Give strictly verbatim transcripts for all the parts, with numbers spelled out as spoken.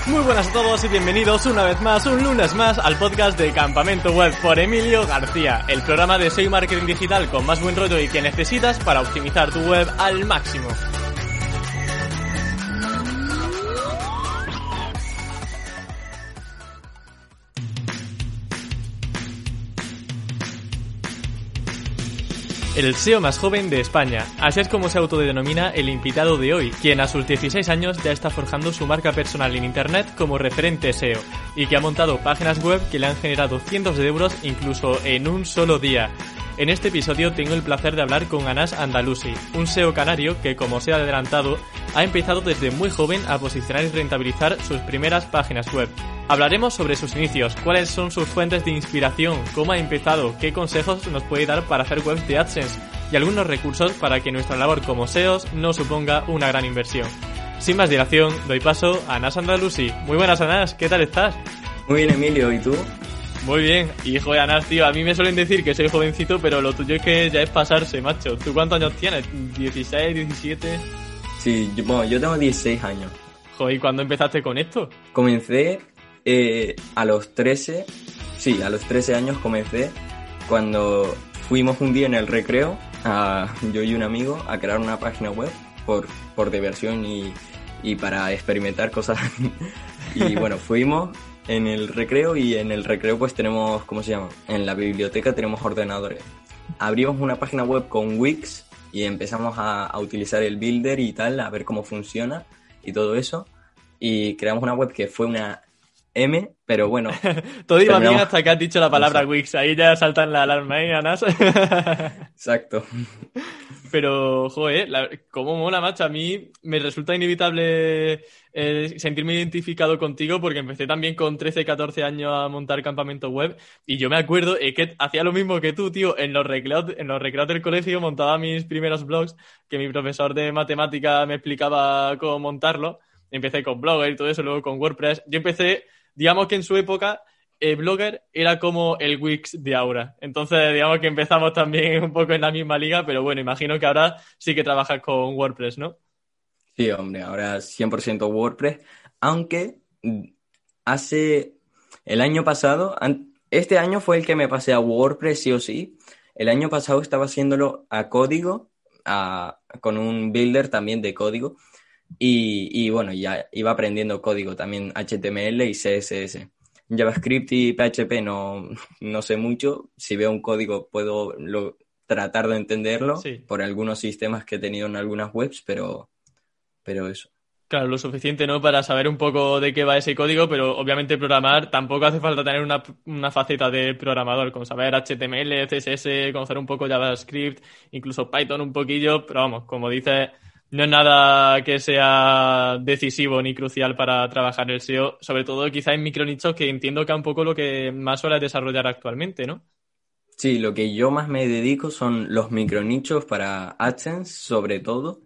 Muy buenas a todos y bienvenidos una vez más, un lunes más, al podcast de Campamento Web por Emilio García, el programa de S E O y marketing digital con más buen rollo y que necesitas para optimizar tu web al máximo. El S E O más joven de España, así es como se autodenomina el invitado de hoy, quien a sus dieciséis años ya está forjando su marca personal en internet como referente S E O y que ha montado páginas web que le han generado cientos de euros incluso en un solo día. En este episodio tengo el placer de hablar con Anas Andalusi, un S E O canario que, como se ha adelantado, ha empezado desde muy joven a posicionar y rentabilizar sus primeras páginas web. Hablaremos sobre sus inicios, cuáles son sus fuentes de inspiración, cómo ha empezado, qué consejos nos puede dar para hacer webs de AdSense y algunos recursos para que nuestra labor como S E Os no suponga una gran inversión. Sin más dilación, doy paso a Anas Andalusi. Muy buenas, Anas, ¿qué tal estás? Muy bien, Emilio, ¿y tú? Muy bien, y joder, Anas, tío, a mí me suelen decir que soy jovencito, pero lo tuyo es que ya es pasarse, macho. ¿Tú cuántos años tienes? ¿dieciséis, diecisiete? Sí, yo, bueno, yo tengo dieciséis años. Joder, ¿y cuándo empezaste con esto? Comencé eh, a los trece, sí, a los trece años comencé, cuando fuimos un día en el recreo, a, yo y un amigo, a crear una página web por, por diversión y, y para experimentar cosas. Y bueno, fuimos en el recreo y en el recreo pues tenemos, ¿cómo se llama? En la biblioteca tenemos ordenadores. Abrimos una página web con Wix y empezamos a, a utilizar el builder y tal, a ver cómo funciona y todo eso. Y creamos una web que fue una M, pero bueno. Todo iba bien hasta que has dicho la palabra Exacto. Wix. Ahí ya saltan la alarma, ¿eh, Anas? Exacto. Pero, joder, la, cómo mola, macho. A mí me resulta inevitable eh, sentirme identificado contigo porque empecé también con trece, catorce años a montar campamento web y yo me acuerdo eh, que hacía lo mismo que tú, tío. En los recreos, en los recreos del colegio montaba mis primeros blogs que mi profesor de matemática me explicaba cómo montarlo. Empecé con Blogger y todo eso, luego con WordPress. Yo empecé, digamos que en su época, eh, Blogger era como el Wix de ahora. Entonces, digamos que empezamos también un poco en la misma liga, pero bueno, imagino que ahora sí que trabajas con WordPress, ¿no? Sí, hombre, ahora cien por ciento WordPress, aunque hace el año pasado, este año fue el que me pasé a WordPress sí o sí. El año pasado estaba haciéndolo a código, a, con un builder también de código. Y, y bueno, ya iba aprendiendo código también, H T M L y C S S. JavaScript y P H P no, no sé mucho. Si veo un código puedo lo, tratar de entenderlo sí. por algunos sistemas que he tenido en algunas webs, pero, pero eso. Claro, lo suficiente, ¿no? Para saber un poco de qué va ese código, pero obviamente programar tampoco hace falta tener una, una faceta de programador, como saber H T M L, C S S, conocer un poco JavaScript, incluso Python un poquillo, pero vamos, como dices, no es nada que sea decisivo ni crucial para trabajar el S E O, sobre todo quizá en micronichos, que entiendo que es un poco lo que más suele desarrollar actualmente, ¿no? Sí, lo que yo más me dedico son los micronichos para AdSense, sobre todo,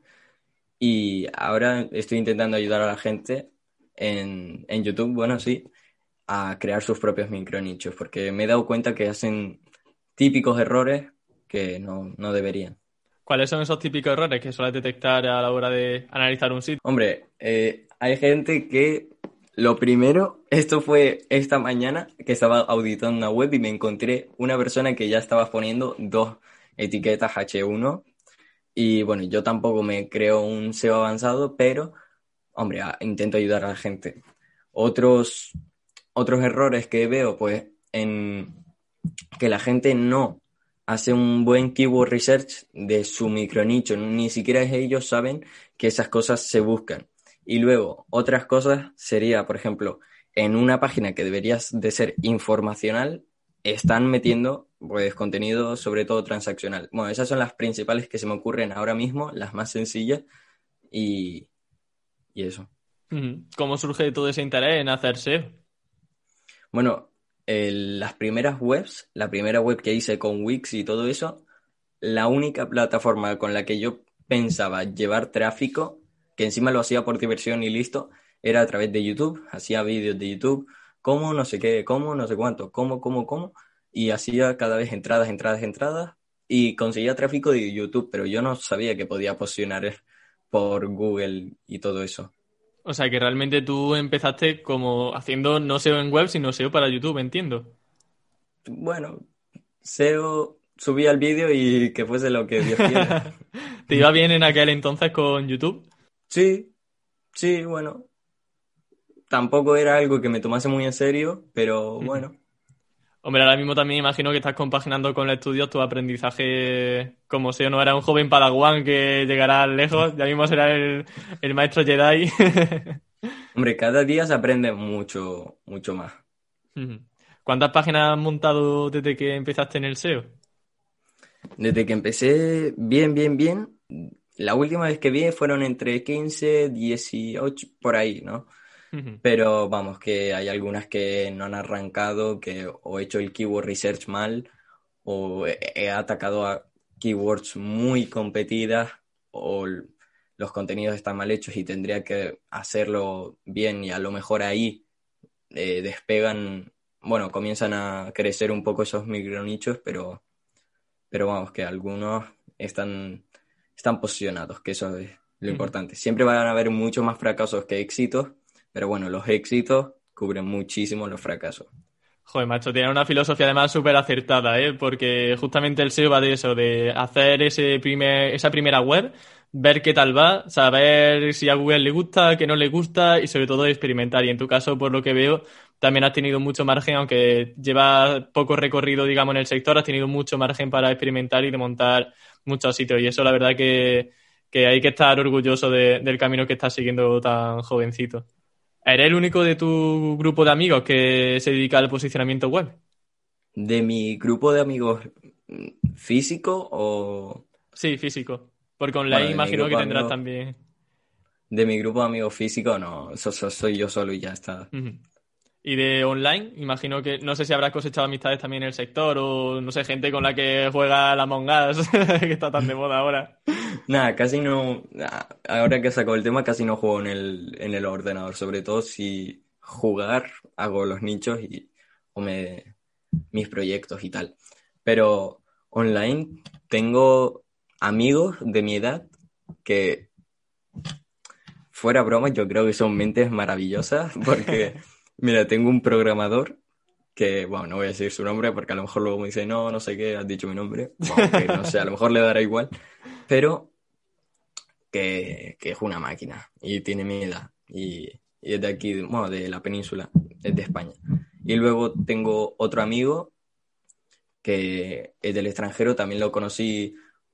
y ahora estoy intentando ayudar a la gente en, en YouTube, bueno, sí, a crear sus propios micronichos, porque me he dado cuenta que hacen típicos errores que no, no deberían. ¿Cuáles son esos típicos errores que sueles detectar a la hora de analizar un sitio? Hombre, eh, hay gente que lo primero, esto fue esta mañana que estaba auditando una web y me encontré una persona que ya estaba poniendo dos etiquetas hache uno y bueno, yo tampoco me creo un S E O avanzado, pero hombre, a, intento ayudar a la gente. Otros, otros errores que veo, pues, en que la gente no hace un buen keyword research de su micronicho, ni siquiera ellos saben que esas cosas se buscan. Y luego, otras cosas sería, por ejemplo, en una página que deberías de ser informacional, están metiendo pues contenido sobre todo transaccional. Bueno, esas son las principales que se me ocurren ahora mismo, las más sencillas, y, y eso. ¿Cómo surge todo ese interés en hacer S E O? Bueno, El, las primeras webs, la primera web que hice con Wix y todo eso, la única plataforma con la que yo pensaba llevar tráfico, que encima lo hacía por diversión y listo, era a través de YouTube. Hacía vídeos de YouTube, cómo, no sé qué, cómo, no sé cuánto, cómo, cómo, cómo, y hacía cada vez entradas, entradas, entradas, y conseguía tráfico de YouTube, pero yo no sabía que podía posicionar por Google y todo eso. O sea que realmente tú empezaste como haciendo no S E O en web, sino S E O para YouTube, entiendo. Bueno, S E O, subí al vídeo y que fuese lo que Dios quiera. ¿Te iba bien en aquel entonces con YouTube? Sí, sí, bueno. Tampoco era algo que me tomase muy en serio, pero bueno. Hombre, ahora mismo también imagino que estás compaginando con el estudio tu aprendizaje como S E O. No era un joven padawan que llegará lejos, ya mismo será el, el maestro Jedi. Hombre, cada día se aprende mucho, mucho más. ¿Cuántas páginas has montado desde que empezaste en el S E O? Desde que empecé bien, bien, bien, la última vez que vi fueron entre quince, dieciocho, por ahí, ¿no? Pero vamos, que hay algunas que no han arrancado, que o he hecho el keyword research mal, o he, he atacado a keywords muy competidas, o l- los contenidos están mal hechos y tendría que hacerlo bien y a lo mejor ahí eh, despegan, bueno, comienzan a crecer un poco esos micronichos, pero, pero vamos, que algunos están, están posicionados, que eso es lo importante. Siempre van a haber muchos más fracasos que éxitos, pero bueno, los éxitos cubren muchísimo los fracasos. Joder, macho, tiene una filosofía además súper acertada, ¿eh? Porque justamente el S E O va de eso, de hacer ese primer, esa primera web, ver qué tal va, saber si a Google le gusta, qué no le gusta y sobre todo experimentar. Y en tu caso, por lo que veo, también has tenido mucho margen, aunque llevas poco recorrido, digamos, en el sector, has tenido mucho margen para experimentar y de montar muchos sitios. Y eso, la verdad, que, que hay que estar orgulloso de- del camino que estás siguiendo tan jovencito. ¿Eres el único de tu grupo de amigos que se dedica al posicionamiento web? De mi grupo de amigos mm, físico o... Sí, físico. Porque Bueno, online de mi imagino grupo que de tendrás amigos, también. de mi grupo de amigos físico no, so- so- soy yo solo y ya está. Ujú. Y de online, imagino que no sé si habrás cosechado amistades también en el sector o no sé, gente con la que juega la Among Us, que está tan de moda ahora. Nada, casi no, ah, ahora que sacó el tema, casi no juego en el, en el ordenador, sobre todo si jugar, hago los nichos y o me, mis proyectos y tal. Pero online tengo amigos de mi edad que, fuera broma, yo creo que son mentes maravillosas porque, mira, tengo un programador que, bueno, no voy a decir su nombre porque a lo mejor luego me dice, no, no sé qué, has dicho mi nombre, aunque no sé, a lo mejor le dará igual, pero que, que es una máquina y tiene mi edad y, y es de aquí, bueno, de la península, es de España. Y luego tengo otro amigo que es del extranjero, también lo conocí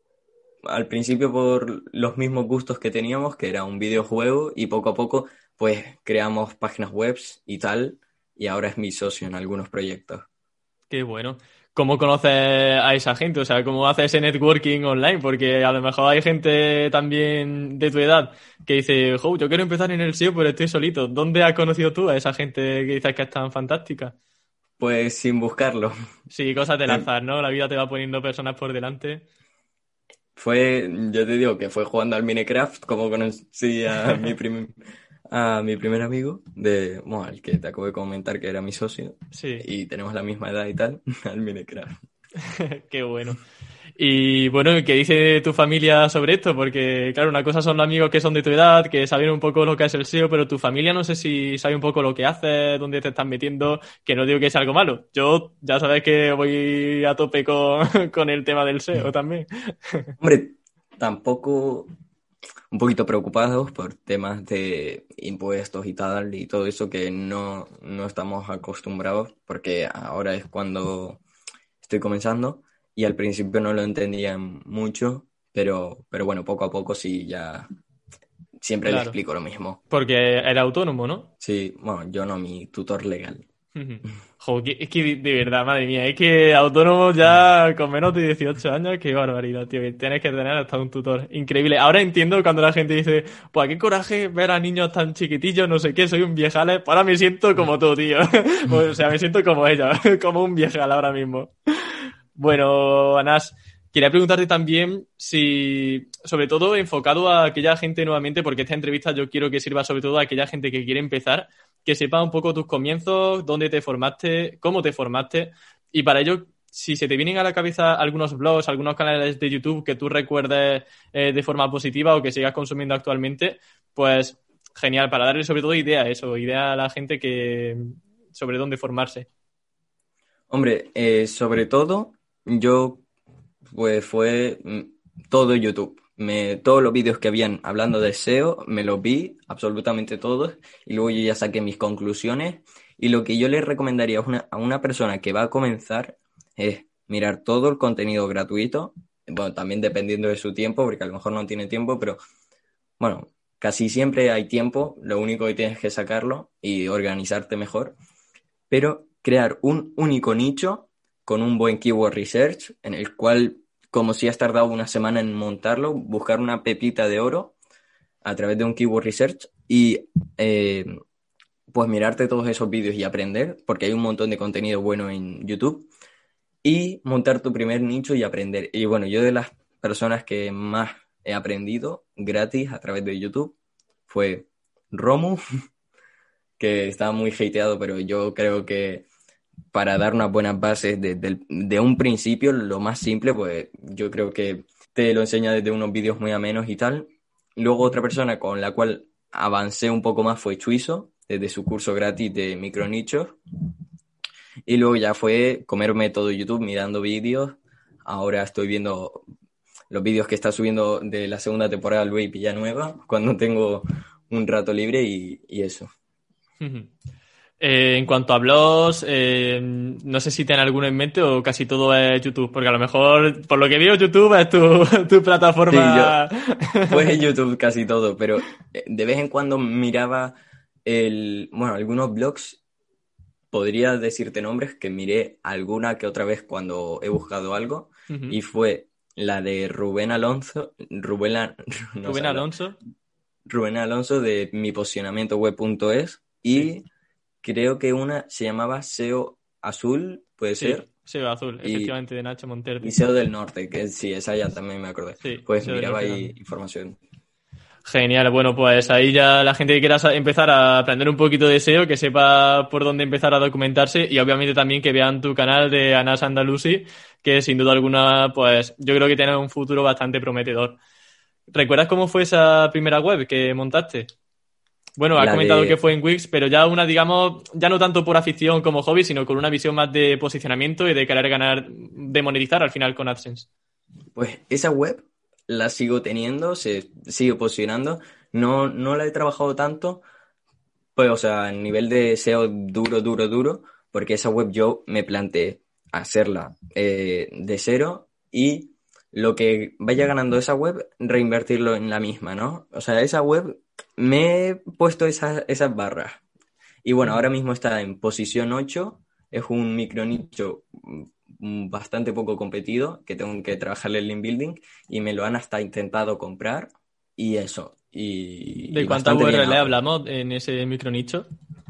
al principio por los mismos gustos que teníamos, que era un videojuego, y poco a poco pues creamos páginas web y tal, y ahora es mi socio en algunos proyectos. Qué bueno. ¿Cómo conoces a esa gente? O sea, ¿cómo haces ese networking online? Porque a lo mejor hay gente también de tu edad que dice, jo, yo quiero empezar en el S E O, pero estoy solito. ¿Dónde has conocido tú a esa gente que dices que es tan fantástica? Pues sin buscarlo. Sí, cosas del Eh, azar, ¿no? La vida te va poniendo personas por delante. Fue, yo te digo que fue jugando al Minecraft como conocí a mi, prim- a mi primer amigo, de, bueno, el que te acabo de comentar que era mi socio, Sí, y tenemos la misma edad y tal, al Minecraft. qué bueno. Y bueno, ¿qué dice tu familia sobre esto? Porque, claro, una cosa son los amigos que son de tu edad, que saben un poco lo que es el S E O, pero tu familia no sé si sabe un poco lo que haces, dónde te estás metiendo, que no digo que sea algo malo. Yo ya sabes que voy a tope con, con el tema del S E O también. Hombre, tampoco un poquito preocupados por temas de impuestos y tal y todo eso que no, no estamos acostumbrados porque ahora es cuando estoy comenzando y al principio no lo entendía mucho, pero, pero bueno, poco a poco sí ya siempre le Claro, explico lo mismo. porque era autónomo, ¿no? Sí, bueno, yo no, mi tutor legal. Ujú. Jo, que- es que de de verdad, madre mía, es que autónomos ya con menos de dieciocho años, qué barbaridad, tío, que tienes que tener hasta un tutor. Increíble. Ahora entiendo cuando la gente dice, pues qué coraje ver a niños tan chiquitillos, no sé qué, soy un viejales. Pues ahora me siento como tú, tío. O sea, me siento como ella, como un viejal ahora mismo. Bueno, Anas, quería preguntarte también si, sobre todo enfocado a aquella gente nuevamente, porque esta entrevista yo quiero que sirva sobre todo a aquella gente que quiere empezar, que sepa un poco tus comienzos, dónde te formaste, cómo te formaste, y para ello, si se te vienen a la cabeza algunos blogs, algunos canales de YouTube que tú recuerdes eh, de forma positiva o que sigas consumiendo actualmente, pues genial, para darle sobre todo idea a eso, idea a la gente que sobre dónde formarse. Hombre, eh, sobre todo, yo, pues fue mm, todo YouTube. Me, todos los vídeos que habían hablando de S E O, me los vi, absolutamente todos, y luego yo ya saqué mis conclusiones. Y lo que yo le recomendaría a una, a una persona que va a comenzar es mirar todo el contenido gratuito, bueno, también dependiendo de su tiempo, porque a lo mejor no tiene tiempo, pero bueno, casi siempre hay tiempo, lo único que tienes que sacarlo y organizarte mejor, pero crear un único nicho con un buen keyword research, en el cual, como si has tardado una semana en montarlo, buscar una pepita de oro a través de un keyword research y eh, pues mirarte todos esos vídeos y aprender, porque hay un montón de contenido bueno en YouTube, y montar tu primer nicho y aprender. Y bueno, yo de las personas que más he aprendido gratis a través de YouTube fue Romu, que estaba muy hateado, pero yo creo que para dar unas buenas bases de, de, de un principio, lo más simple, pues yo creo que te lo enseña desde unos vídeos muy amenos y tal. Luego otra persona con la cual avancé un poco más fue Chuizo, desde su curso gratis de micronichos. Y luego ya fue comerme todo YouTube mirando vídeos. Ahora estoy viendo los vídeos que está subiendo de la segunda temporada Luis Villanueva cuando tengo un rato libre y, y eso. Eh, en cuanto a blogs, eh, no sé si tienen alguno en mente o casi todo es YouTube, porque a lo mejor, por lo que veo, YouTube es tu, tu plataforma. Sí, yo, pues YouTube casi todo, pero de vez en cuando miraba el, bueno, algunos blogs, podría decirte nombres que miré alguna que otra vez cuando he buscado algo, uh-huh. Y fue la de Rubén Alonso, Rubén, no Rubén sé, Alonso. Rubén Alonso de mi posicionamiento web punto es y sí. Creo que una se llamaba S E O Azul, puede sí, ser. S E O Azul, y, efectivamente, de Nacho Monterde. Y S E O del Norte, que sí, esa ya también me acordé. Sí, pues miraba ahí información. Genial, bueno, pues ahí ya la gente que quiera empezar a aprender un poquito de S E O, que sepa por dónde empezar a documentarse y obviamente también que vean tu canal de Anas Andalusi, que sin duda alguna, pues yo creo que tiene un futuro bastante prometedor. ¿Recuerdas cómo fue esa primera web que montaste? Bueno, has comentado de... que fue en Wix, pero ya una, digamos, ya no tanto por afición como hobby, sino con una visión más de posicionamiento y de querer ganar, de monetizar al final con AdSense. Pues esa web la sigo teniendo, se sigue posicionando. No, no la he trabajado tanto, pues, o sea, a nivel de S E O duro, duro, duro, porque esa web yo me planteé hacerla eh, de cero y lo que vaya ganando esa web, reinvertirlo en la misma, ¿no? O sea, esa web me he puesto esas, esas barras. Y bueno, ahora mismo está en posición ocho, es un micronicho bastante poco competido, que tengo que trabajarle el link building, y me lo han hasta intentado comprar, y eso. Y, ¿De y cuánta U R L hablamos en ese micronicho?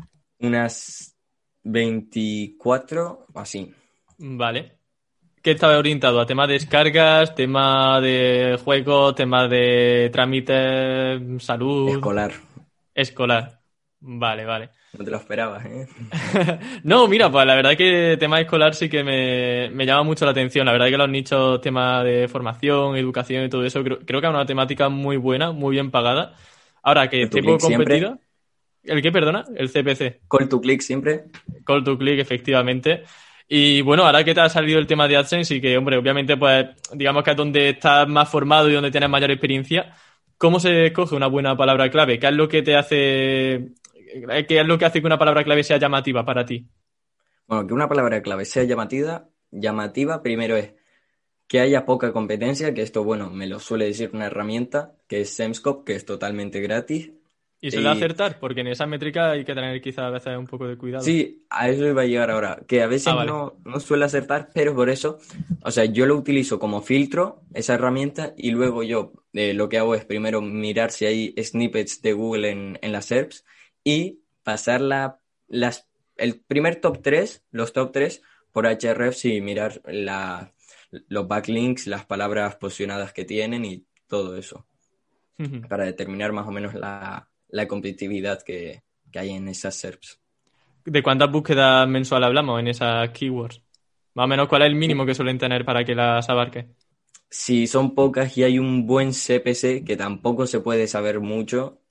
Unas veinticuatro o así. Vale. ¿Qué estaba orientado? ¿A temas de descargas, tema de juegos, tema de trámites, salud? Escolar. Escolar. Vale, vale. No te lo esperabas, ¿eh? No, mira, pues la verdad que tema escolar sí que me, me llama mucho la atención. La verdad que los nichos, tema de formación, educación y todo eso, creo, creo que es una temática muy buena, muy bien pagada. Ahora, que esté poco competida... ¿El qué, perdona? El C P C. Call to click siempre. Call to click, efectivamente. Y bueno, ahora que te ha salido el tema de AdSense y que, hombre, obviamente, pues, digamos que es donde estás más formado y donde tienes mayor experiencia, ¿cómo se escoge una buena palabra clave? ¿Qué es lo que te hace, qué es lo que hace que una palabra clave sea llamativa para ti? Bueno, que una palabra clave sea llamativa, llamativa, primero es que haya poca competencia, que esto, bueno, me lo suele decir una herramienta, que es Semscope, que es totalmente gratis. Y suele y... acertar, porque en esa métrica hay que tener quizás a veces un poco de cuidado. Sí, a eso iba a llegar ahora, que a veces ah, vale. no, no suele acertar, pero por eso, o sea, yo lo utilizo como filtro, esa herramienta, y luego yo eh, lo que hago es primero mirar si hay snippets de Google en, en las S E R Ps y pasar la, las, el primer top tres, los top tres por Ahrefs y mirar la, los backlinks, las palabras posicionadas que tienen y todo eso, uh-huh. para determinar más o menos la... la competitividad que, que hay en esas S E R Ps. ¿De cuántas búsquedas mensuales hablamos en esas keywords? Más o menos, ¿cuál es el mínimo que suelen tener para que las abarque? Si son pocas y hay un buen C P C, que tampoco se puede saber mucho,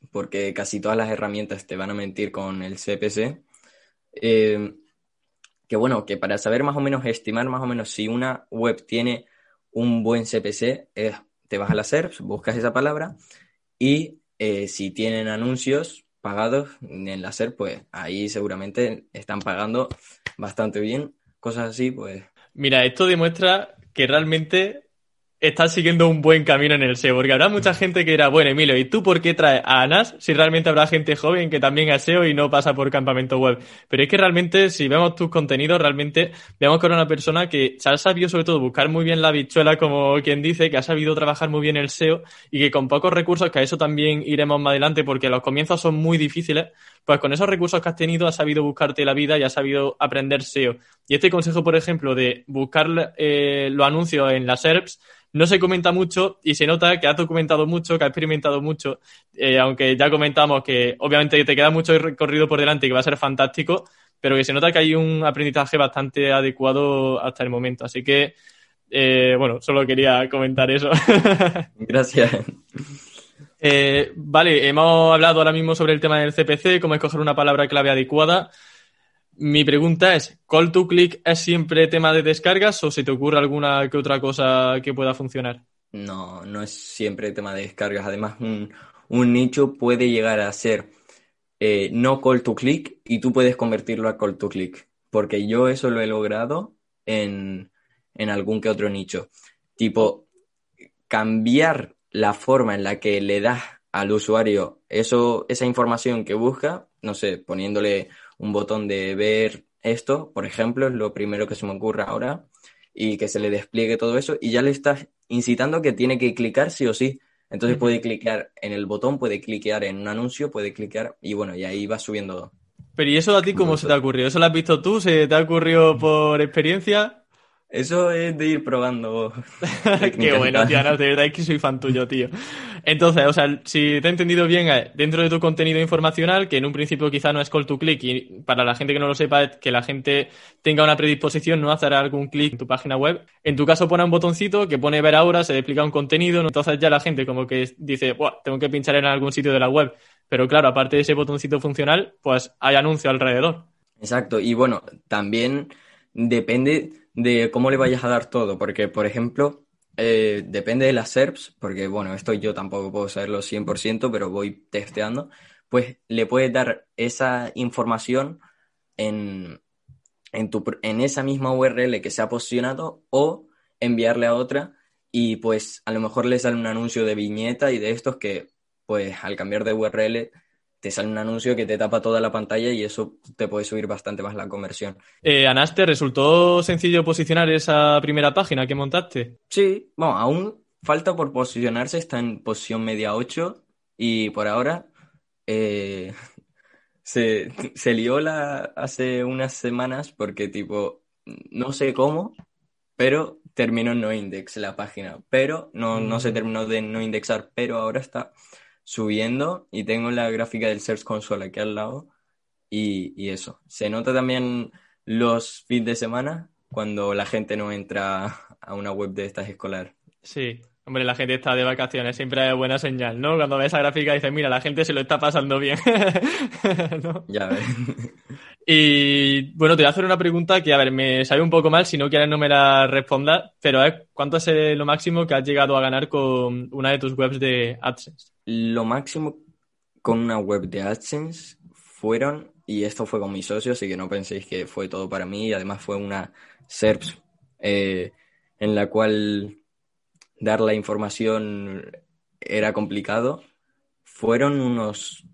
porque casi todas las herramientas te van a mentir con el C P C. Eh, que bueno, que para saber más o menos, estimar más o menos si una web tiene un buen C P C, es, te vas a la SERPs, buscas esa palabra y eh, si tienen anuncios pagados en la SERP, pues ahí seguramente están pagando bastante bien. Cosas así, pues... Mira, esto demuestra que realmente estás siguiendo un buen camino en el S E O, porque habrá mucha gente que dirá, bueno, Emilio, ¿y tú por qué traes a Anas si realmente habrá gente joven que también es S E O y no pasa por campamento web? Pero es que realmente, si vemos tus contenidos, realmente vemos que eres una persona que se ha sabido sobre todo buscar muy bien la habichuela, como quien dice, que ha sabido trabajar muy bien el S E O y que con pocos recursos, que a eso también iremos más adelante porque los comienzos son muy difíciles, pues con esos recursos que has tenido has sabido buscarte la vida y has sabido aprender S E O. Y este consejo, por ejemplo, de buscar eh, los anuncios en las SERPs, no se comenta mucho y se nota que has documentado mucho, que has experimentado mucho, eh, aunque ya comentamos que obviamente te queda mucho recorrido por delante y que va a ser fantástico, pero que se nota que hay un aprendizaje bastante adecuado hasta el momento. Así que, eh, bueno, solo quería comentar eso. Gracias. eh, vale, hemos hablado ahora mismo sobre el tema del C P C, cómo escoger una palabra clave adecuada. Mi pregunta es, ¿call to click es siempre tema de descargas o se te ocurre alguna que otra cosa que pueda funcionar? No, no es siempre tema de descargas. Además, un, un nicho puede llegar a ser eh, no call to click y tú puedes convertirlo a call to click. Porque yo eso lo he logrado en, en algún que otro nicho. Tipo, cambiar la forma en la que le das al usuario eso, esa información que busca, no sé, poniéndole un botón de ver esto, por ejemplo, es lo primero que se me ocurre ahora, y que se le despliegue todo eso, y ya le estás incitando que tiene que clicar sí o sí. Entonces puede clicar en el botón, puede clicar en un anuncio, puede clicar, y bueno, y ahí va subiendo. Pero ¿y eso a ti cómo se te ha ocurrido? ¿Eso lo has visto tú? ¿Se te ha ocurrido por experiencia? Eso es de ir probando Qué técnicas y bueno, tal. tío, no, de verdad es que soy fan tuyo, tío. Entonces, o sea, si te he entendido bien, eh, dentro de tu contenido informacional, que en un principio quizá no es call to click, y para la gente que no lo sepa, es que la gente tenga una predisposición, no hacer algún clic en tu página web. En tu caso pone un botoncito que pone ver ahora, se le explica un contenido, ¿no? Entonces ya la gente como que dice, buah, tengo que pinchar en algún sitio de la web. Pero claro, aparte de ese botoncito funcional, pues hay anuncio alrededor. Exacto, y bueno, también depende de cómo le vayas a dar todo, porque, por ejemplo, eh, depende de las SERPs, porque, bueno, esto yo tampoco puedo saberlo cien por ciento, pero voy testeando, pues le puedes dar esa información en, en, tu, en esa misma U R L que se ha posicionado o enviarle a otra y pues a lo mejor le sale un anuncio de viñeta y de estos que, pues al cambiar de U R L te sale un anuncio que te tapa toda la pantalla y eso te puede subir bastante más la conversión. Eh, Anas, ¿te resultó sencillo posicionar esa primera página que montaste? Sí, bueno, aún falta por posicionarse, está en posición media ocho y por ahora eh, se, se lió la, hace unas semanas porque tipo, no sé cómo, pero terminó en no index la página, pero no, no se Mm. terminó de no indexar, pero ahora está subiendo y tengo la gráfica del Search Console aquí al lado y, y eso. Se nota también los fines de semana cuando la gente no entra a una web de estas escolar. Sí, hombre, la gente está de vacaciones, siempre es buena señal, ¿no? Cuando ves esa gráfica dices, mira, la gente se lo está pasando bien, ¿no? Ya ves. Y bueno, te voy a hacer una pregunta que, a ver, me sabe un poco mal, si no quieres no me la respondas, pero es, ¿cuánto es eh, lo máximo que has llegado a ganar con una de tus webs de AdSense? Lo máximo con una web de AdSense fueron, y esto fue con mi socio, así que no penséis que fue todo para mí, y además fue una SERPs eh, en la cual dar la información era complicado. Fueron unos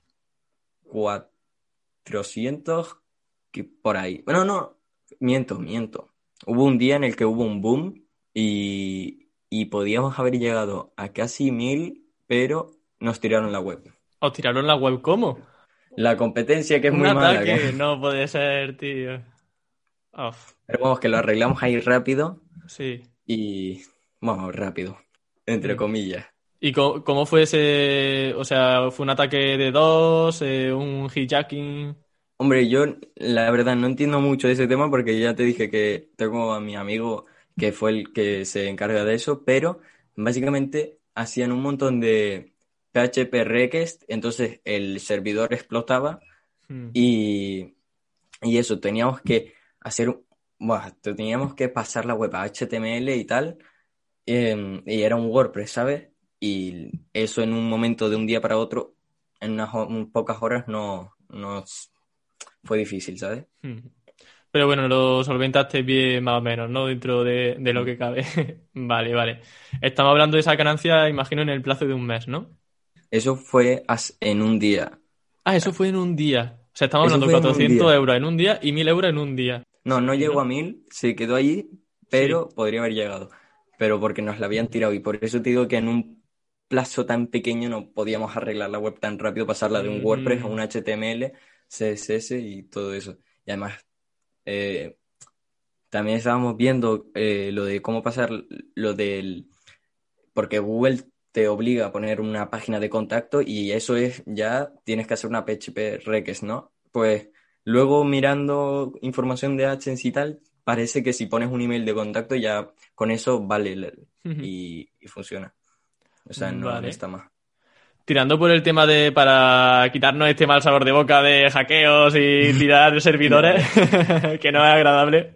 cuatrocientos que por ahí. Bueno, no, miento, miento. Hubo un día en el que hubo un boom y, y podíamos haber llegado a casi mil, pero nos tiraron la web. ¿Os tiraron la web cómo? La competencia que es Un muy mala. ataque, que- no puede ser, tío. Uf, Pero vamos, que lo arreglamos ahí rápido sí. y... Vamos, rápido, entre Mm. comillas. ¿Y cómo, cómo fue ese, o sea, fue un ataque de dos, eh, un hijacking? Hombre, yo la verdad no entiendo mucho de ese tema porque ya te dije que tengo a mi amigo que fue el que se encarga de eso, pero básicamente hacían un montón de P H P request, entonces el servidor explotaba Mm. y, y eso, teníamos que hacer, buah, teníamos que pasar la web a H T M L y tal, eh, y era un WordPress, ¿sabes? Y eso en un momento de un día para otro, en unas ho- un pocas horas, no, no s- fue difícil, ¿sabes? Mm. Pero bueno, lo solventaste bien más o menos, ¿no? Dentro de, de lo Mm. que cabe. Vale, vale. Estamos hablando de esa ganancia, imagino, en el plazo de un mes, ¿no? Eso fue as- en un día. Ah, eso fue en un día. O sea, estamos Eso hablando de fue en un cuatrocientos día. euros en un día y mil euros en un día. No, no Sí, llegó a ¿no? mil, se quedó allí, Sí. pero podría haber llegado. Pero porque nos la habían tirado y por eso te digo que en un plazo tan pequeño no podíamos arreglar la web tan rápido, pasarla de un WordPress a Ujú. un H T M L, C S S y todo eso. Y además, eh, también estábamos viendo eh, lo de cómo pasar lo del... Porque Google te obliga a poner una página de contacto y eso es ya tienes que hacer una P H P request, ¿no? Pues luego mirando información de AdSense y tal, parece que si pones un email de contacto ya con eso vale le- Ujú. y, y funciona. O sea, no, no Vale. está más. Tirando por el tema de para quitarnos este mal sabor de boca de hackeos y tirar Ya, servidores, ya. que no es agradable.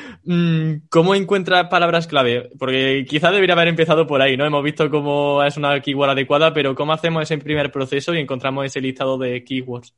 Mm, ¿Cómo encuentras palabras clave? Porque quizás debería haber empezado por ahí, ¿no? Hemos visto cómo es una keyword adecuada, pero ¿cómo hacemos ese primer proceso y encontramos ese listado de keywords?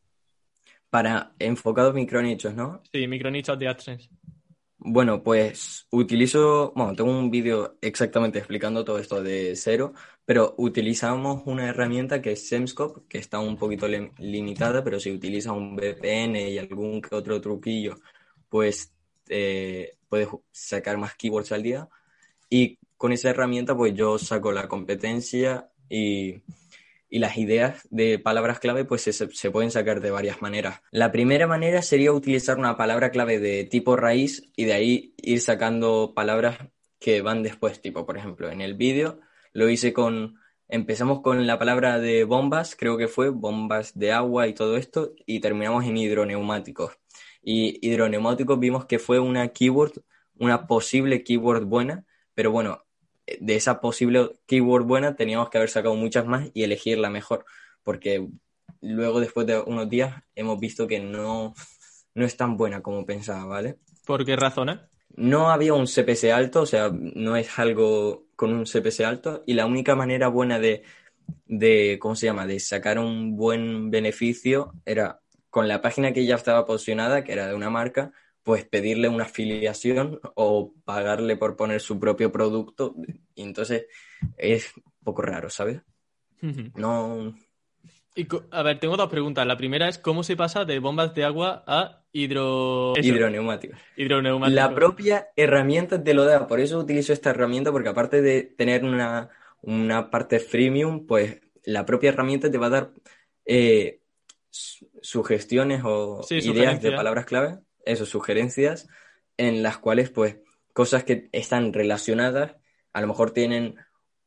Para enfocados micronichos, ¿no? Sí, micronichos de AdSense. Bueno, pues utilizo, bueno, tengo un vídeo exactamente explicando todo esto de cero, pero utilizamos una herramienta que es Semscope, que está un poquito lim- limitada, pero si utilizas un V P N y algún que otro truquillo, pues eh, puedes sacar más keywords al día. Y con esa herramienta, pues yo saco la competencia y y las ideas de palabras clave pues se, se pueden sacar de varias maneras. La primera manera sería utilizar una palabra clave de tipo raíz y de ahí ir sacando palabras que van después, tipo, por ejemplo, en el vídeo lo hice con, empezamos con la palabra de bombas, creo que fue, bombas de agua y todo esto, y terminamos en hidroneumáticos. Y hidroneumáticos vimos que fue una keyword, una posible keyword buena, pero bueno, de esa posible keyword buena teníamos que haber sacado muchas más y elegir la mejor, porque luego después de unos días hemos visto que no, no es tan buena como pensaba, ¿vale? ¿Por qué razones? No había un C P C alto, o sea, no es algo con un C P C alto y la única manera buena de, de, ¿cómo se llama?, de sacar un buen beneficio era con la página que ya estaba posicionada, que era de una marca, pues pedirle una afiliación o pagarle por poner su propio producto. Y entonces es un poco raro, ¿sabes? Ujú. No. Y co- a ver, tengo dos preguntas. La primera es ¿cómo se pasa de bombas de agua a hidro... Eso, Hidroneumáticos. La hidroneumáticos? propia herramienta te lo da, por eso utilizo esta herramienta, porque aparte de tener una, una parte freemium, pues la propia herramienta te va a dar eh, su- sugestiones o Sí, ideas de sugerencias. palabras clave, eso, sugerencias, en las cuales pues cosas que están relacionadas, a lo mejor tienen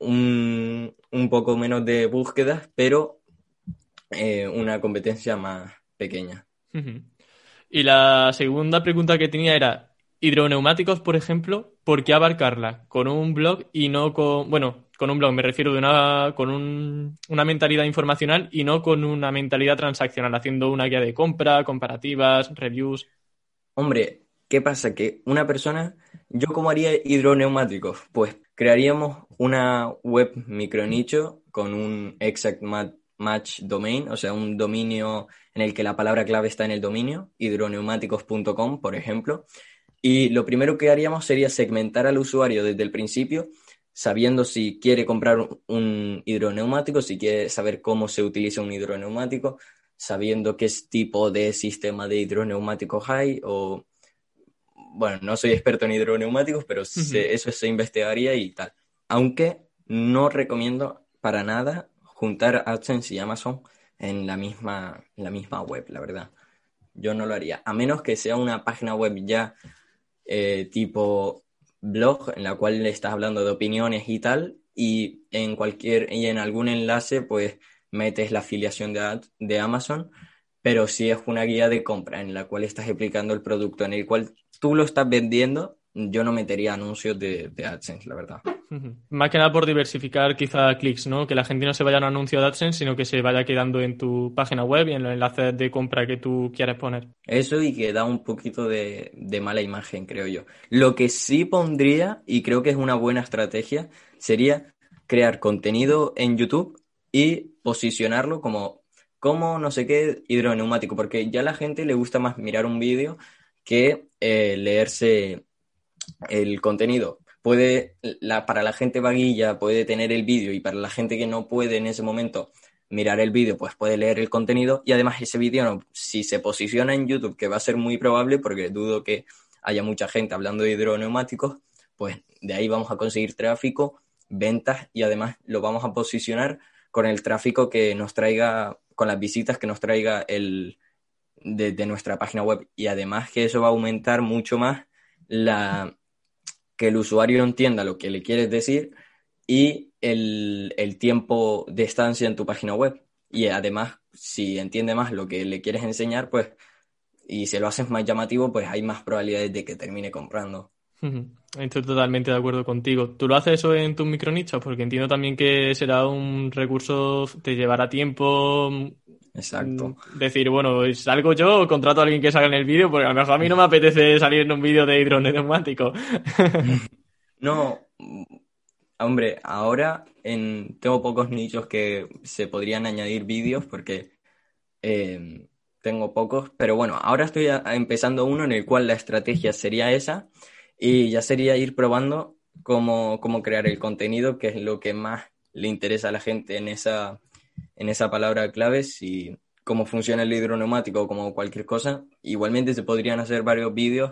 un, un poco menos de búsquedas, pero eh, una competencia más pequeña. Ujú. Y la segunda pregunta que tenía era, hidroneumáticos, por ejemplo, ¿por qué abarcarla con un blog y no con, bueno, con un blog me refiero de una, con un- una mentalidad informacional y no con una mentalidad transaccional, haciendo una guía de compra, comparativas, reviews? Hombre, ¿qué pasa? Que una persona, ¿yo cómo haría hidroneumáticos? Pues crearíamos una web micronicho con un exact ma- match domain, o sea, un dominio en el que la palabra clave está en el dominio, hidroneumáticos punto com, por ejemplo. Y lo primero que haríamos sería segmentar al usuario desde el principio, sabiendo si quiere comprar un hidroneumático, si quiere saber cómo se utiliza un hidroneumático, sabiendo qué tipo de sistema de hidroneumáticos hay, o, bueno, no soy experto en hidroneumáticos, pero Ujú. se- eso se investigaría y tal. Aunque no recomiendo para nada juntar AdSense y Amazon en la misma, en la misma web, la verdad. Yo no lo haría, a menos que sea una página web ya eh, tipo blog en la cual le estás hablando de opiniones y tal, y en cualquier, y en algún enlace pues metes la afiliación de, ad- de Amazon, pero si es una guía de compra en la cual estás explicando el producto en el cual tú lo estás vendiendo, yo no metería anuncios de, de AdSense, la verdad. Más que nada por diversificar quizá clics, ¿no? Que la gente no se vaya a un anuncio de AdSense, sino que se vaya quedando en tu página web y en los enlaces de compra que tú quieres poner. Eso y que da un poquito de, de mala imagen, creo yo. Lo que sí pondría, y creo que es una buena estrategia, sería crear contenido en YouTube y posicionarlo como, como no sé qué hidroneumático, porque ya a la gente le gusta más mirar un vídeo que eh, leerse el contenido. Puede, la, para la gente vaguilla puede tener el vídeo y para la gente que no puede en ese momento mirar el vídeo, pues puede leer el contenido y además ese vídeo, no, si se posiciona en YouTube, que va a ser muy probable porque dudo que haya mucha gente hablando de hidroneumáticos, pues de ahí vamos a conseguir tráfico, ventas y además lo vamos a posicionar con el tráfico que nos traiga, con las visitas que nos traiga el de, de nuestra página web y además que eso va a aumentar mucho más la que el usuario entienda lo que le quieres decir y el, el tiempo de estancia en tu página web. Y además, si entiende más lo que le quieres enseñar, pues, y se lo haces más llamativo, pues hay más probabilidades de que termine comprando. Estoy totalmente de acuerdo contigo. ¿Tú lo haces eso en tus micronichos? Porque entiendo también que será un recurso, te llevará tiempo. Exacto. Decir, bueno, salgo yo o contrato a alguien que salga en el vídeo, porque a lo mejor a mí no me apetece salir en un vídeo de hidroneumático. No, hombre, ahora en, tengo pocos nichos que se podrían añadir vídeos porque eh, tengo pocos, pero bueno, ahora estoy a- empezando uno en el cual la estrategia sería esa y ya sería ir probando cómo, cómo crear el contenido, que es lo que más le interesa a la gente en esa, en esa palabra clave, si cómo funciona el hidroneumático o como cualquier cosa. Igualmente se podrían hacer varios vídeos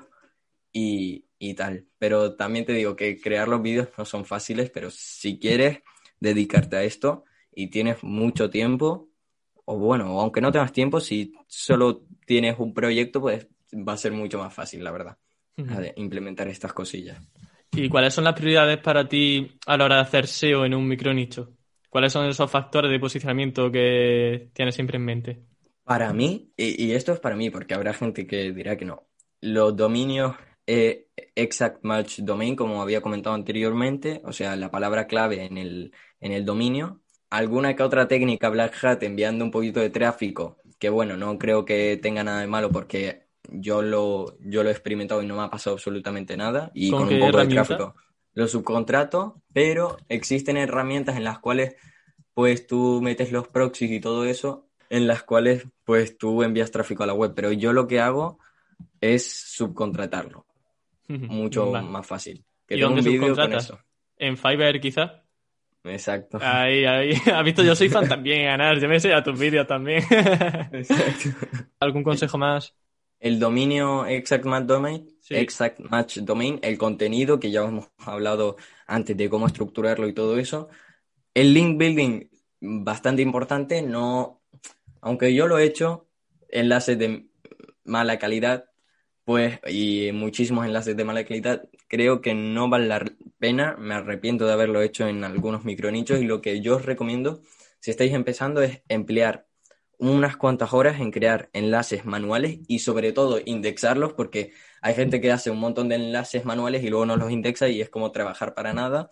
y, y tal. Pero también te digo que crear los vídeos no son fáciles, pero si quieres dedicarte a esto y tienes mucho tiempo, o bueno, aunque no tengas tiempo, si solo tienes un proyecto, pues va a ser mucho más fácil, la verdad, de implementar estas cosillas. ¿Y cuáles son las prioridades para ti a la hora de hacer S E O en un micronicho? ¿Cuáles son esos factores de posicionamiento que tienes siempre en mente? Para mí, y, y esto es para mí, porque habrá gente que dirá que no, los dominios eh, exact match domain, como había comentado anteriormente, o sea, la palabra clave en el, en el dominio, alguna que otra técnica Black Hat enviando un poquito de tráfico, que bueno, no creo que tenga nada de malo porque yo lo, yo lo he experimentado y no me ha pasado absolutamente nada, y ¿Con con un qué poco de herramienta? tráfico lo subcontrato, pero existen herramientas en las cuales pues tú metes los proxies y todo eso, en las cuales pues tú envías tráfico a la web, pero yo lo que hago es subcontratarlo, mucho Vale. más fácil. Que ¿Y tengo dónde un vídeo con subcontratas? eso. ¿En Fiverr quizás? Exacto. Ahí, ahí. ¿Has visto? Yo soy fan también de ganar. Yo me sé a tus vídeos también. Exacto. ¿Algún consejo más? El dominio Exact Match Domain, Sí. Exact Match Domain, el contenido que ya hemos hablado antes de cómo estructurarlo y todo eso. El link building, bastante importante, no, aunque yo lo he hecho, enlaces de mala calidad, pues, y muchísimos enlaces de mala calidad, creo que no vale la pena, me arrepiento de haberlo hecho en algunos micronichos y lo que yo os recomiendo, si estáis empezando, es emplear unas cuantas horas en crear enlaces manuales y sobre todo indexarlos porque hay gente que hace un montón de enlaces manuales y luego no los indexa y es como trabajar para nada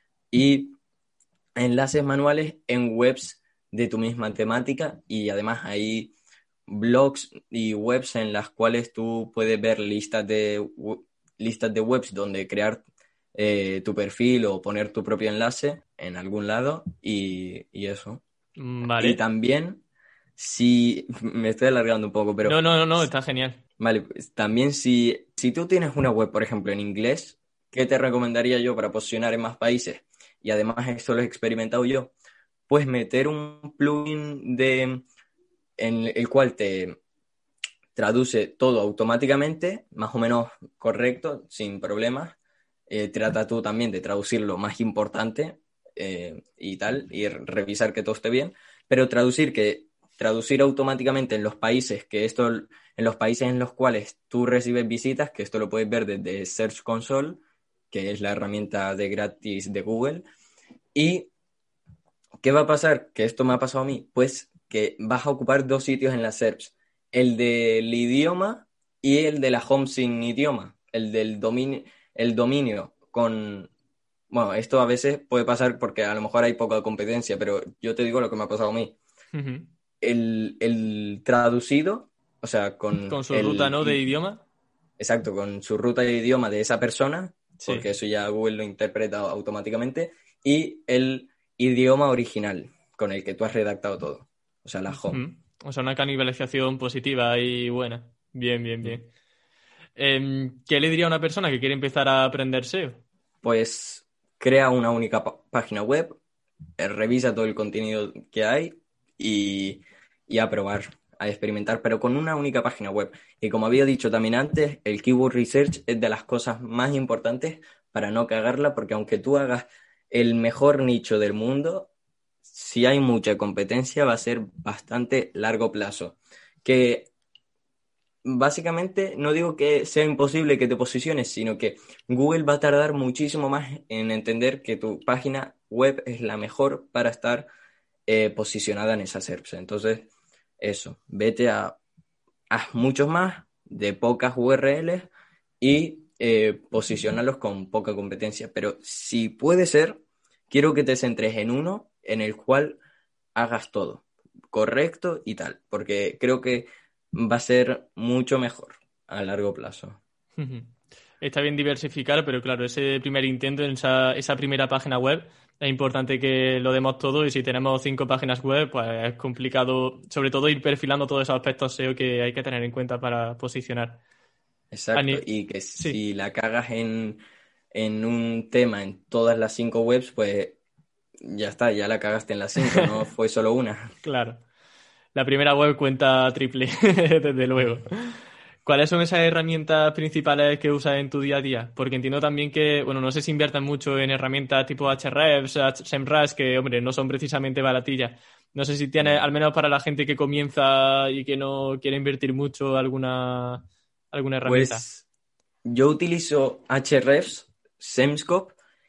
y enlaces manuales en webs de tu misma temática y además hay blogs y webs en las cuales tú puedes ver listas de, listas de webs donde crear eh, tu perfil o poner tu propio enlace en algún lado y, y eso. Y Vale. también, si me estoy alargando un poco, pero No, no, no, no, está genial. vale, pues, también si, si tú tienes una web, por ejemplo, en inglés, ¿qué te recomendaría yo para posicionar en más países? Y además esto lo he experimentado yo, pues meter un plugin de, en el cual te traduce todo automáticamente, más o menos correcto, sin problemas. Eh, trata tú también de traducir lo más importante eh, y tal, y revisar que todo esté bien, pero traducir que traducir automáticamente en los países que esto en los países en los cuales tú recibes visitas, que esto lo puedes ver desde Search Console, que es la herramienta de gratis de Google. ¿Y qué va a pasar? Que esto me ha pasado a mí, pues que vas a ocupar dos sitios en la SERPs, el del idioma y el de la home sin idioma, el del dominio, el dominio con... Bueno, esto a veces puede pasar porque a lo mejor hay poca competencia, pero yo te digo lo que me ha pasado a mí. Ujú. El, el traducido, o sea, con Con su ruta, el... ¿no? De i- idioma. Exacto, con su ruta de idioma de esa persona, Sí. porque eso ya Google lo interpreta automáticamente, y el idioma original con el que tú has redactado todo, o sea, la home. Ujú. O sea, una canibalización positiva y buena. Bien, bien, Mm. bien. Em, ¿qué le diría a una persona que quiere empezar a aprender S E O? Pues crea una única pa- página web, eh, revisa todo el contenido que hay y, y a probar, a experimentar, pero con una única página web. Y como había dicho también antes, el keyword research es de las cosas más importantes para no cagarla, porque aunque tú hagas el mejor nicho del mundo, si hay mucha competencia va a ser bastante largo plazo. Que básicamente no digo que sea imposible que te posiciones, sino que Google va a tardar muchísimo más en entender que tu página web es la mejor para estar eh, posicionada en esa S E R P. Entonces, eso, vete a, a muchos más de pocas U R Ls y eh, posicionarlos con poca competencia. Pero si puede ser, quiero que te centres en uno en el cual hagas todo correcto y tal, porque creo que va a ser mucho mejor a largo plazo. Ujú. Está bien diversificar, pero claro, ese primer intento en esa, esa primera página web es importante que lo demos todo y si tenemos cinco páginas web, pues es complicado, sobre todo ir perfilando todos esos aspectos S E O que hay que tener en cuenta para posicionar. A Exacto, ni- y que Sí, si la cagas en, en un tema en todas las cinco webs, pues ya está, ya la cagaste en las cinco, no fue solo una. claro. La primera web cuenta triple, desde luego. ¿Cuáles son esas herramientas principales que usas en tu día a día? Porque entiendo también que, bueno, no sé si inviertes mucho en herramientas tipo Ahrefs, SEMrush, que, hombre, no son precisamente baratillas. No sé si tienes, al No. menos para la gente que comienza y que no quiere invertir mucho, alguna, alguna herramienta. Pues yo utilizo Ahrefs, Semscope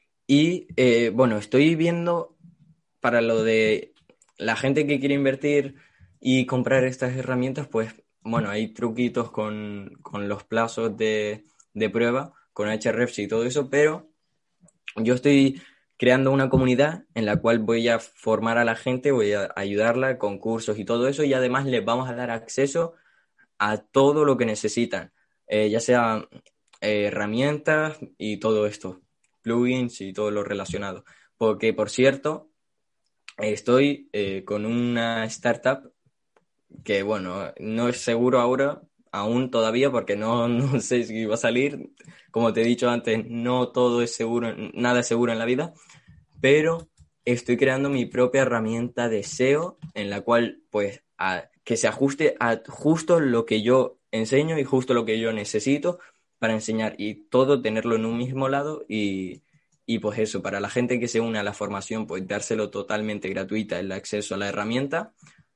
y eh, bueno, estoy viendo para lo de la gente que quiere invertir y comprar estas herramientas, pues bueno, hay truquitos con, con los plazos de, de prueba, con Ahrefs y todo eso, pero yo estoy creando una comunidad en la cual voy a formar a la gente, voy a ayudarla con cursos y todo eso, y además les vamos a dar acceso a todo lo que necesitan, eh, ya sea eh, herramientas y todo esto, plugins y todo lo relacionado. Porque, por cierto, estoy eh, con una startup que, bueno, no es seguro ahora, aún todavía, porque no, no sé si va a salir. Como te he dicho antes, no todo es seguro, nada es seguro en la vida, pero estoy creando mi propia herramienta de S E O en la cual, pues, a- que se ajuste a justo lo que yo enseño y justo lo que yo necesito para enseñar y todo tenerlo en un mismo lado y, y pues eso, para la gente que se une a la formación, pues dárselo totalmente gratuita el acceso a la herramienta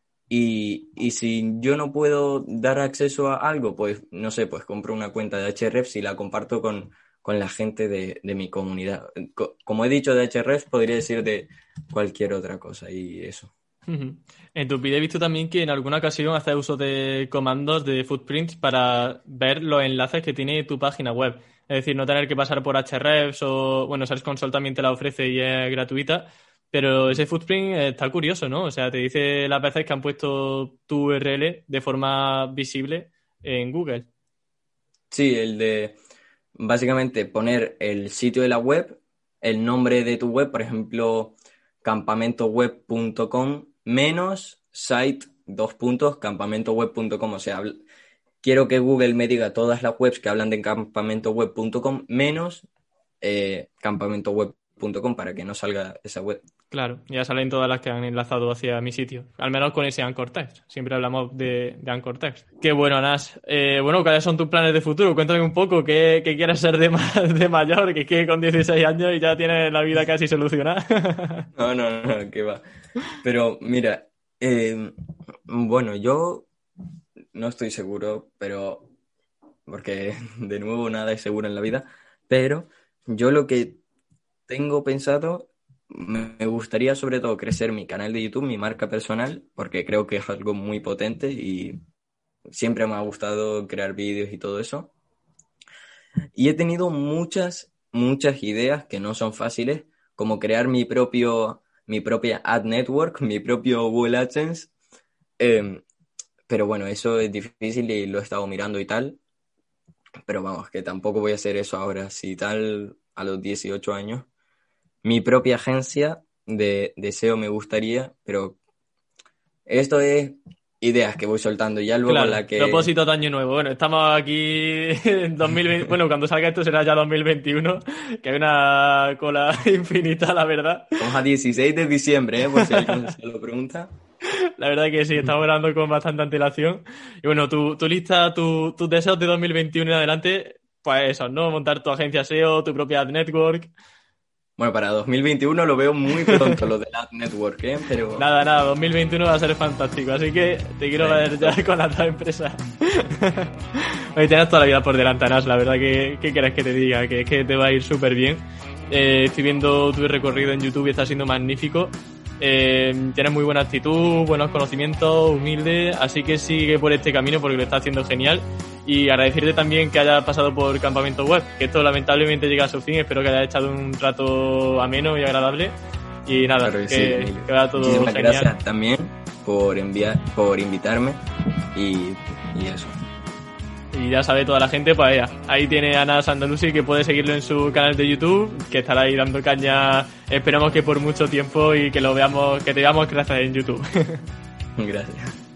y, y si yo no puedo dar acceso a algo, pues no sé, pues compro una cuenta de Ahrefs y la comparto con, con la gente de, de mi comunidad. Co- Como he dicho de Ahrefs, podría decir de cualquier otra cosa y eso. Ujú. En tu vídeo he visto también que en alguna ocasión haces uso de comandos de footprints para ver los enlaces que tiene tu página web. Es decir, no tener que pasar por Ahrefs o, bueno, Search Console también te la ofrece y es gratuita, pero ese footprint está curioso, ¿no? O sea, te dice las veces que han puesto tu U R L de forma visible en Google. Sí, el de básicamente poner el sitio de la web, el nombre de tu web, por ejemplo, campamentoweb punto com menos site, dos puntos, campamentoweb punto com. O sea, habl- quiero que Google me diga todas las webs que hablan de campamentoweb punto com menos eh, campamentoweb punto com para que no salga esa web. Claro, ya salen todas las que han enlazado hacia mi sitio. Al menos con ese Anchor Text. Siempre hablamos de, de Anchor Text. Qué bueno, Anas. Eh, bueno, ¿cuáles son tus planes de futuro? Cuéntame un poco qué, qué quieres ser de, ma- de mayor, que es que con dieciséis años y ya tienes la vida casi solucionada. No, no, no, que va. Pero mira, eh, bueno, yo no estoy seguro, pero porque de nuevo nada es seguro en la vida, pero yo lo que tengo pensado, me me gustaría sobre todo crecer mi canal de YouTube, mi marca personal, porque creo que es algo muy potente y siempre me ha gustado crear vídeos y todo eso. Y he tenido muchas, muchas ideas que no son fáciles, como crear mi propio, mi propia ad network, mi propio Google AdSense. Eh, pero bueno, eso es difícil y lo he estado mirando y tal. Pero vamos, que tampoco voy a hacer eso ahora. Si tal, a los dieciocho años. Mi propia agencia de, de S E O me gustaría, pero esto es ideas que voy soltando. Ya luego Claro, la que... propósito de año nuevo. Bueno, estamos aquí en dos mil veinte. Bueno, cuando salga esto será ya dos mil veintiuno, que hay una cola infinita, la verdad. Vamos a dieciséis de diciembre, ¿eh? Por si alguien se lo pregunta. La verdad que sí, estamos hablando con bastante antelación. Y bueno, tu, tu lista, tu, tus deseos de dos mil veintiuno en adelante, pues eso, ¿no? Montar tu agencia S E O, tu propia ad network. Bueno, para dos mil veintiuno lo veo muy pronto, lo del Ad Network, ¿eh? Pero... Nada, nada, dos mil veintiuno va a ser fantástico, así que te quiero ver ya con las dos empresas. Oye, tienes toda la vida por delante, Anas, la verdad que, ¿qué quieres que te diga? Que es que te va a ir súper bien. Eh, estoy viendo tu recorrido en YouTube y está siendo magnífico. Eh, tienes muy buena actitud, buenos conocimientos, humilde, así que sigue por este camino porque lo está haciendo genial. Y agradecerte también que hayas pasado por Campamento Web, que esto lamentablemente llega a su fin. Espero que hayas echado un rato ameno y agradable. Y nada, Claro que que, sí. que vaya todo Muchísimas genial. gracias también por enviar, por invitarme y, y eso. Y ya sabe toda la gente, pues ya, ahí tiene a Anas Andalusi, que puede seguirlo en su canal de YouTube, que estará ahí dando caña, esperamos que por mucho tiempo, y que lo veamos, que te veamos crecer en YouTube. Gracias.